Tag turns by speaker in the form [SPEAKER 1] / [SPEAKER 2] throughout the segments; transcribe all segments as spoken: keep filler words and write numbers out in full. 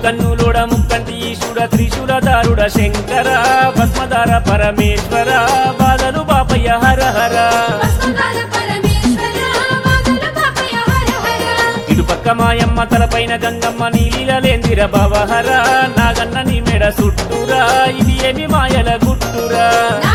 [SPEAKER 1] కన్నులోడ ముక్కంటి ఈశుడ త్రిశూలధారుడ శంకర భస్మధార పరమేశ్వర బాధలు బాపయ్య హర హర ఇటుపక్క మాయమ్మ తలపైన గంగమ్మ నీలీలలేందిర భవహర నాగన్న నీ మెడ సుట్టురా ఇది ఏమి మాయల గుట్టురా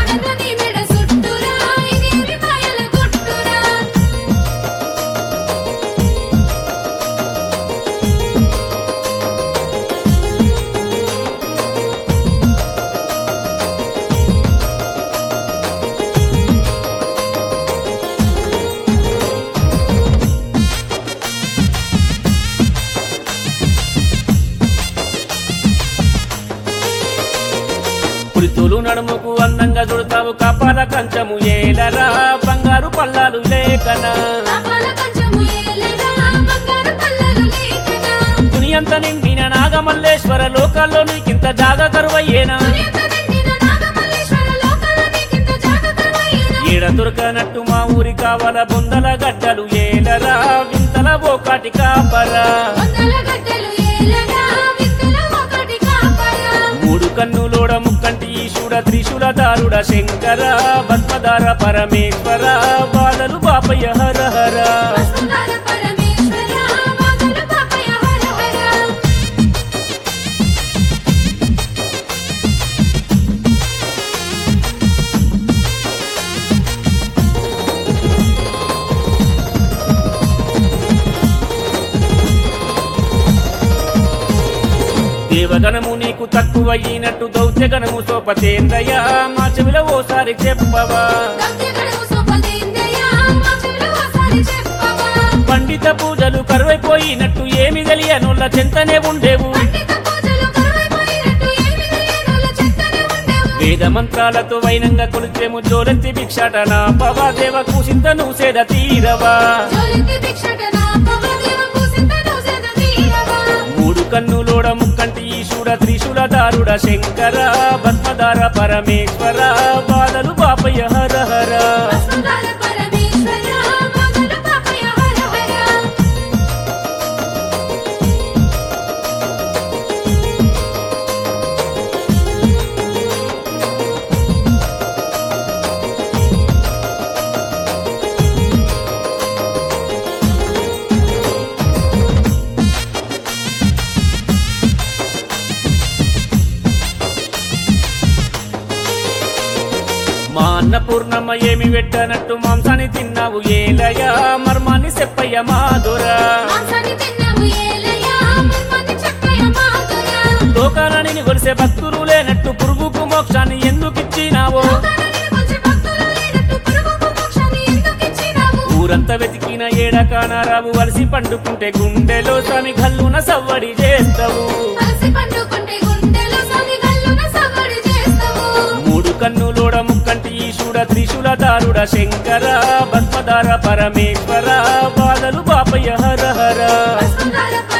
[SPEAKER 1] పులితోలు నడుముకు అందంగా చుడతావు కపాల కంచము ఏలరా బంగారు పల్లాలు లేకనా దునియంత నిండిన నాగమల్లేశ్వర లోకాల్లో నీకింత జాగ కరువయ్యేనా ఈడ దొరకనట్టు మా ఊరి కావాల బొందల గడ్డలు ఏలరా వింతల బోకాటి కాపరా మూడు కన్నులోడ ముక్కంటి ఈశుడ త్రిశూలధారుడ శంకర భస్మధార పరమేశ్వర బాధలు బాపయ్య హర హర దేవగణము నీకు తక్కువయ్యినట్టు దౌత్యగణము సోపతేందయ్య మా చెవిలో ఓసారి చెప్పవా పండిత పూజలు కరువైపోయినట్టు ఏమి తెలియనుల్ల చెంతనే ఉండేవు వేద మంత్రాలతో వైనంగా కొలిచేము జోలెత్తి భిక్షాటన పవాదేవ కూసింతను సేద తీరవా మూడు కన్నులోడ ముక్కంటి ఈశుడ త్రిశూలధారుడ శంకర భస్మధార పరమేశ్వర బాధలు బాపయ్య హర హర మా అన్నపూర్ణమ్మ ఏమి పెట్టనట్టు మాంసాన్ని తిన్నావు ఏలయ మర్మాన్ని చెప్పయ్య మాధురా లోకాలని కొలిసే భక్తులు లేనట్టు పురుగుకు మోక్షాన్ని ఎందుకిచ్చినావో ఊరంతా వెతికిన ఏడకానారావు వలసి పండుకుంటే గుండెలో స్వామి గల్లున సవ్వడి చేస్తావు మూడు కన్నులోడ ముక్కంటి ఈశుడ త్రిశూలధారుడ శంకర భస్మధార పరమేశ్వర బాధలు బాపయ్య హర హర